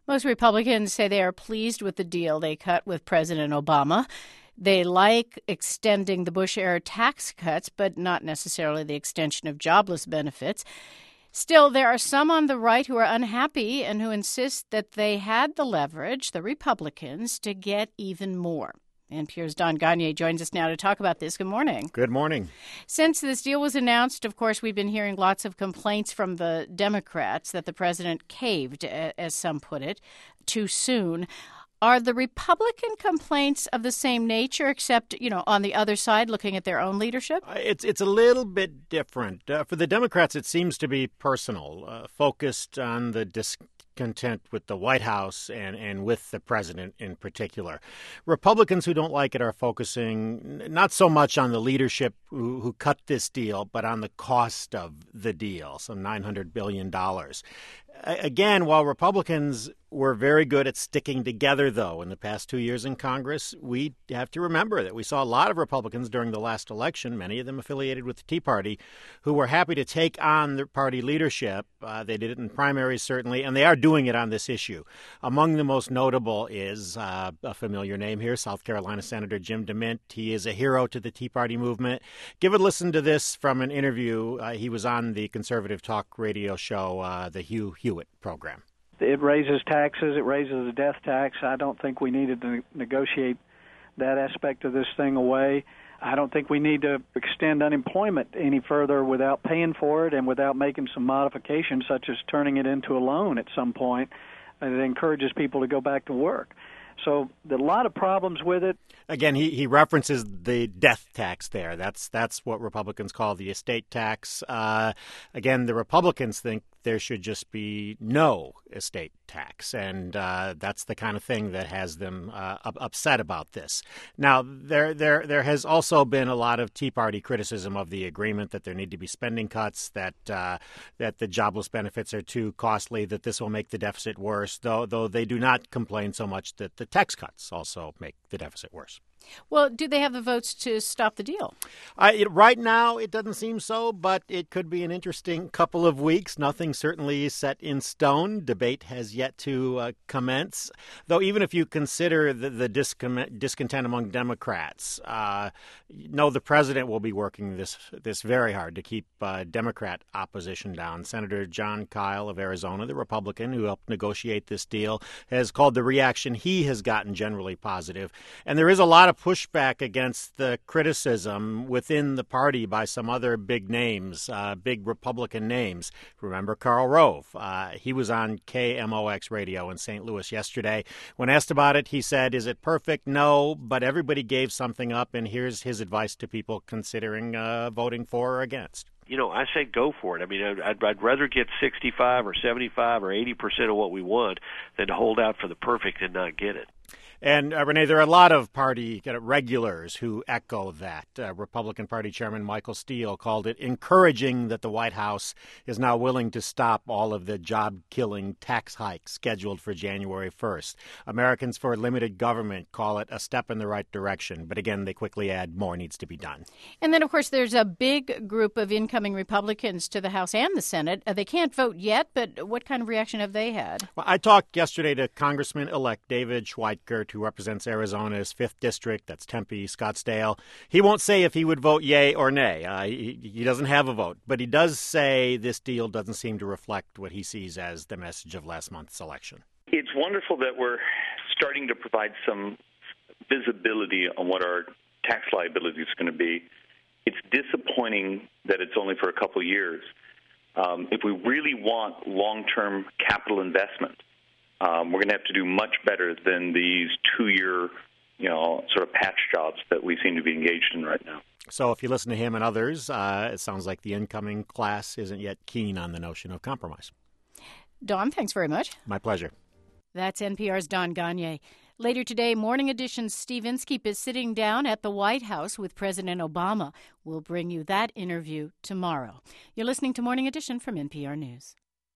Most Republicans say they are pleased with the deal they cut with President Obama. They like extending the Bush-era tax cuts, but not necessarily the extension of jobless benefits. Still, there are some on the right who are unhappy and who insist that they had the leverage, the Republicans, to get even more. NPR's Don Gonyea joins us now to talk about this. Good morning. Good morning. Since this deal was announced, of course, we've been hearing lots of complaints from the Democrats that the president caved, as some put it, too soon. Are the Republican complaints of the same nature, except, on the other side, looking at their own leadership? It's a little bit different. For the Democrats, it seems to be personal, focused on the discontent with the White House and with the president in particular. Republicans who don't like it are focusing not so much on the leadership who cut this deal, but on the cost of the deal, some $900 billion. Again, while Republicans were very good at sticking together, though, in the past 2 years in Congress, we have to remember that we saw a lot of Republicans during the last election, many of them affiliated with the Tea Party, who were happy to take on the party leadership. They did it in primaries, certainly, and they are doing it on this issue. Among the most notable is a familiar name here, South Carolina Senator Jim DeMint. He is a hero to the Tea Party movement. Give a listen to this from an interview. He was on the conservative talk radio show, the Hugh Hewitt program. It raises taxes. It raises the death tax. I don't think we needed to negotiate that aspect of this thing away. I don't think we need to extend unemployment any further without paying for it and without making some modifications, such as turning it into a loan at some point that encourages people to go back to work. So there are a lot of problems with it. Again, he references the death tax there. That's what Republicans call the estate tax. Again, the Republicans think there should just be no estate tax, and that's the kind of thing that has them upset about this. Now, there has also been a lot of Tea Party criticism of the agreement, that there need to be spending cuts, that the jobless benefits are too costly, that this will make the deficit worse, though they do not complain so much that the tax cuts also make the deficit worse. Well, do they have the votes to stop the deal? Right now, it doesn't seem so, but it could be an interesting couple of weeks. Nothing certainly is set in stone. Debate has yet to commence. Though even if you consider the discontent among Democrats, the president will be working this very hard to keep Democrat opposition down. Senator Jon Kyl of Arizona, the Republican who helped negotiate this deal, has called the reaction he has gotten generally positive. And there is a lot of pushback against the criticism within the party by some other big names, big Republican names. Remember Karl Rove. He was on KMOX radio in St. Louis yesterday. When asked about it, he said, "Is it perfect? No, but everybody gave something up, and here's his advice to people considering voting for or against." I say go for it. I mean, I'd rather get 65 or 75 or 80% of what we want than to hold out for the perfect and not get it. And, Renee, there are a lot of party regulars who echo that. Republican Party Chairman Michael Steele called it encouraging that the White House is now willing to stop all of the job-killing tax hikes scheduled for January 1st. Americans for Limited Government call it a step in the right direction. But again, they quickly add more needs to be done. And then, of course, there's a big group of incoming Republicans to the House and the Senate. They can't vote yet, but what kind of reaction have they had? Well, I talked yesterday to Congressman-elect David Schweikert, who represents Arizona's 5th District. That's Tempe, Scottsdale. He won't say if he would vote yay or nay. He doesn't have a vote. But he does say this deal doesn't seem to reflect what he sees as the message of last month's election. It's wonderful that we're starting to provide some visibility on what our tax liability is going to be. It's disappointing that it's only for a couple of years. If we really want long-term capital investment, we're going to have to do much better than these 2-year, sort of patch jobs that we seem to be engaged in right now. So if you listen to him and others, it sounds like the incoming class isn't yet keen on the notion of compromise. Don, thanks very much. My pleasure. That's NPR's Don Gonyea. Later today, Morning Edition's Steve Inskeep is sitting down at the White House with President Obama. We'll bring you that interview tomorrow. You're listening to Morning Edition from NPR News.